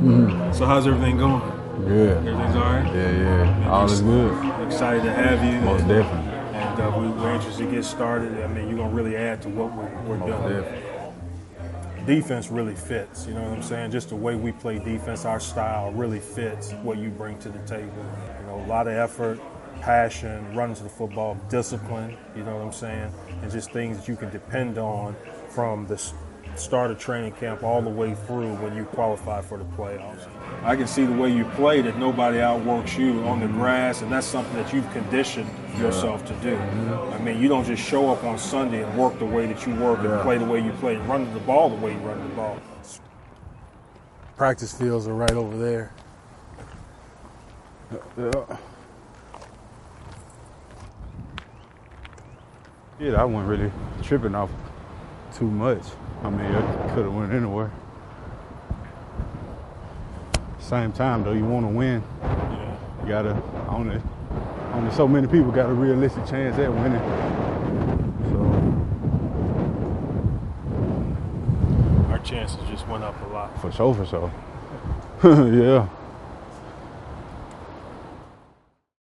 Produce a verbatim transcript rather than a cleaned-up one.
Mm-hmm. So how's everything going? Good. Everything's all right? Yeah, yeah. Man, all is good. Excited to have you. Most and, definitely. And uh, we, we're anxious to get started. I mean, you're going to really add to what we're, we're Most doing. definitely. Defense really fits, you know what I'm saying? Just the way we play defense, our style really fits what you bring to the table. You know, a lot of effort, passion, running to the football, discipline, you know what I'm saying? And just things that you can depend on from the start of training camp all the way through when you qualify for the playoffs. I can see the way you play that nobody outworks you on the grass, and that's something that you've conditioned yourself to do. I mean, you don't just show up on Sunday and work the way that you work and play the way you play and run the ball the way you run the ball. Practice fields are right over there. Yeah. Yeah, I wasn't really tripping off too much. I mean, it could have went anywhere. Same time though, you want to win. Yeah. You gotta only only so many people got a realistic chance at winning. So our chances just went up a lot. for sure, for sure. Yeah.